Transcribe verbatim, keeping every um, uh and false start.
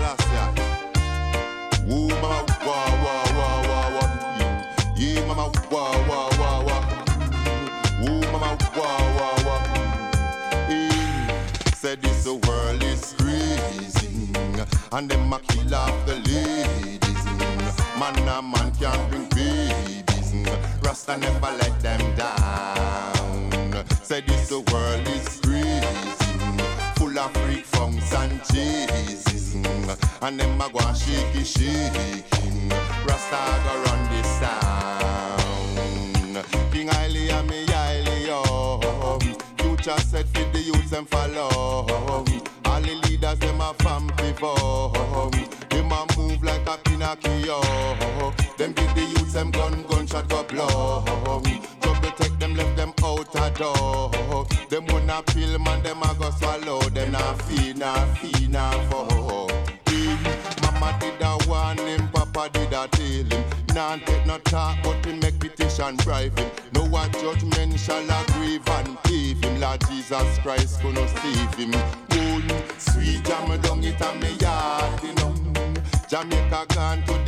Selassie. Woo mama wah wah wah wah wah. Yeah mama wah wah wah wah. Woo mama wah wah wah. Yeah. Said this the world is crazy, and them a kill off the ladies. Man a man can't bring babies. Rasta never let them down. Said this the world is crazy, full of freak funks and cheeses, and them a go and shaky shaking. Rasta go run this town. King Haile and me Haile yo. Future set for the youths them follow. All the leaders them a fam before. Them a move like a Pinocchio. Them give the youths them gun, gunshot go blow. Trouble take them, left them out a door. Them wanna pill man, them a go swallow. Them nah feel, nah feel, nah fall. Mama did a warn him, Papa did a tell him. Nah take no talk, but he make petition bribe him. No one judgment shall agree and give him. Lord Jesus Christ gonna save him. Good, sweet jam down it and me yard, you know. Jamaica gone to